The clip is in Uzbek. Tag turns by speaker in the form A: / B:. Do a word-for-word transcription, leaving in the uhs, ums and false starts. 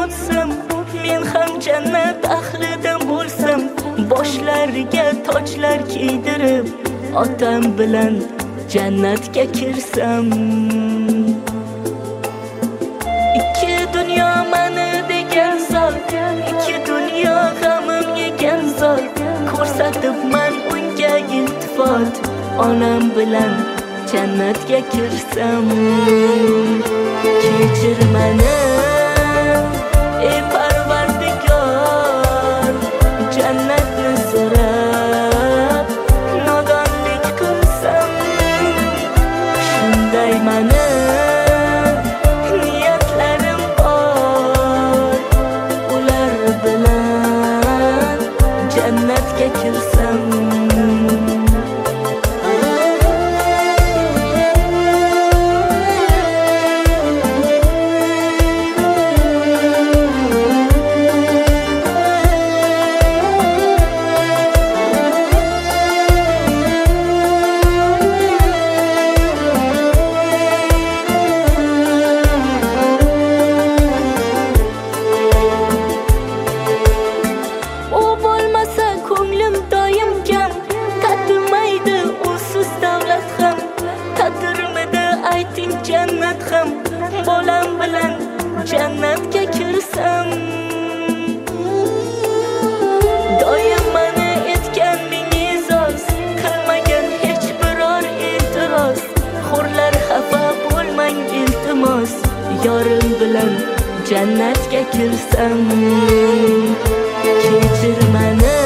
A: bo'lsam, men ham jannat ahlidan bo'lsam, boshlariga tojlar kiydirib otam bilan jannatga kirsam. Ikki dunyo meni degan zot, ikki dunyo g'amim yegan zot, ko'rsatib man unga iltifot, onam bilan jannatga kirsam. Kechir meni ey Parvardigor, jannatni so'rab nodonlik qilsam. Shunday meni niyatlarim bor, ular bilan jannatga kirsam. Jannat ham bolam bilan jannatga kirsam. Doim meni etgan ming e'zoz, qilmagan hech biror e'tiroz. Xo'rlar xafa bo'lmang iltimos, yorim bilan jannatga kirsam. Kechir meni